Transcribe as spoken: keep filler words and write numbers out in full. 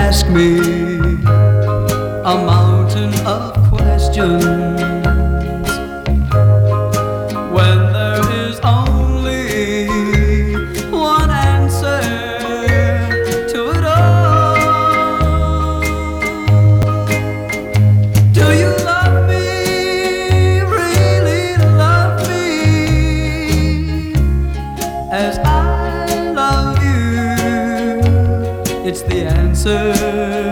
ask me a mountain of questions when there is only one answer to it all? Do you love me, really love me, as I love you? It's the answer